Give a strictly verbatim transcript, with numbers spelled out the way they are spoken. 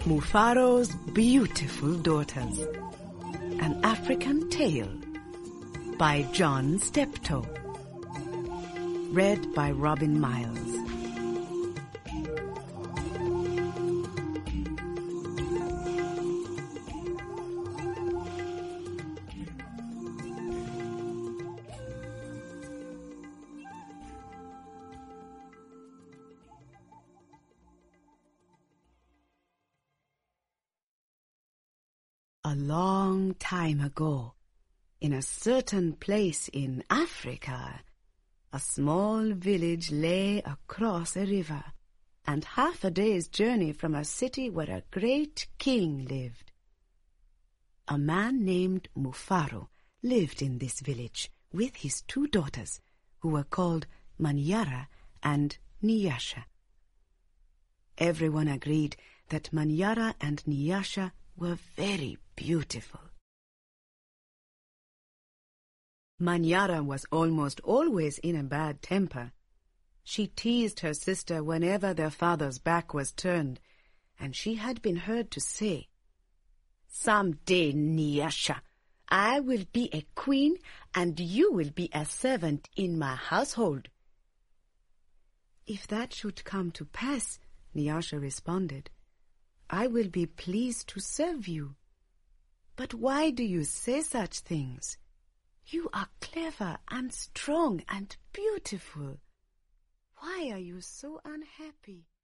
Mufaro's Beautiful Daughters. An African Tale by John Steptoe. Read by Robin Miles. A long time ago, in a certain place in Africa, a small village lay across a river, and half a day's journey from a city where a great king lived. A man named Mufaro lived in this village with his two daughters, who were called Manyara and Nyasha. Everyone agreed that Manyara and Nyasha were very beautiful. Manyara was almost always in a bad temper. She teased her sister whenever their father's back was turned, and she had been heard to say, "Some day, Nyasha, I will be a queen and you will be a servant in my household." "If that should come to pass," Nyasha responded, "I will be pleased to serve you. But why do you say such things? You are clever and strong and beautiful. Why are you so unhappy?"